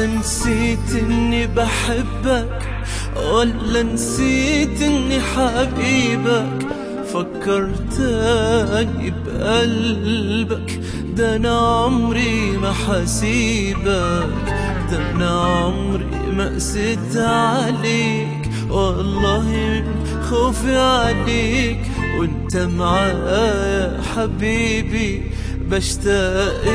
نسيت اني بحبك ولا نسيت اني حبيبك؟ فكرتني بقلبك، ده انا عمري ما حسيبك، ده انا عمري ما قسيت عليك، والله من خوفي عليك وانت معايا حبيبي بشتاق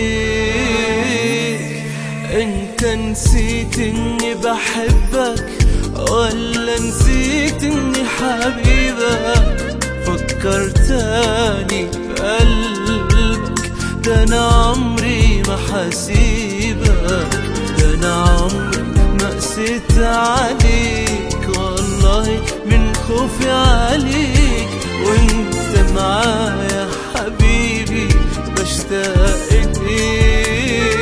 ليك. انت نسيت اني بحبك ولا نسيت اني حبيبك؟ فكرتني بقلبك، ده انا عمري ما حسيبك، ده انا عمري ما قسيت عليك، والله من خوفي عليك وانت معايا حبيبي بشتاق ليك.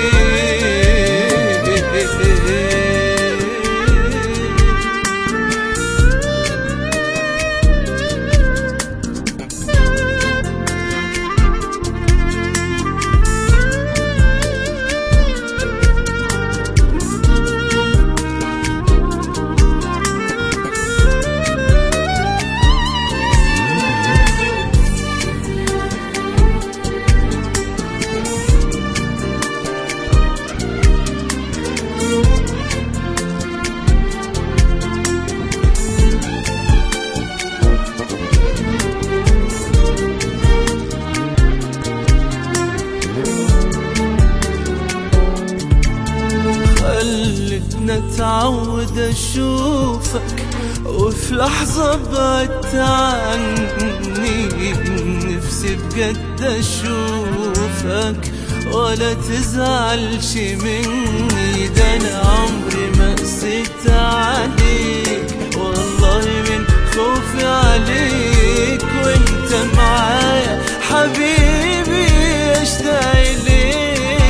اتعود اشوفك وفي لحظة بعدت عني، نفسي بجد اشوفك ولا تزعلش مني، ده انا عمري ما قسيت عليك، والله من خوفي عليك وانت معايا حبيبي اشتاق ليك.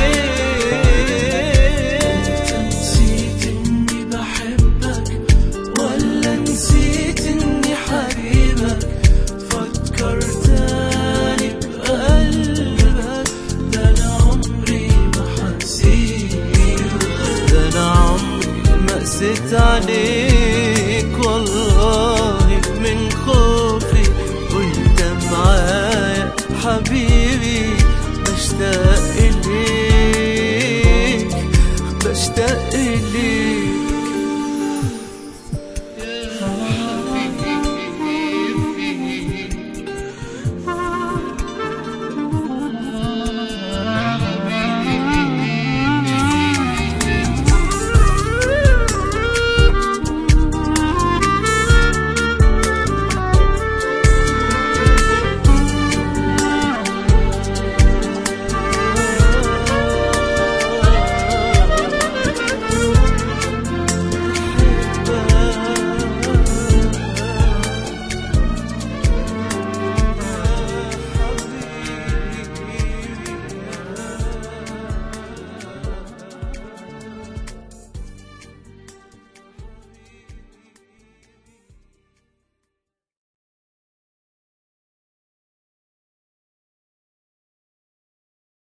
قسيت عليك والله من خوفي وانت معايا حبيبي بشتاق ليك، بشتاق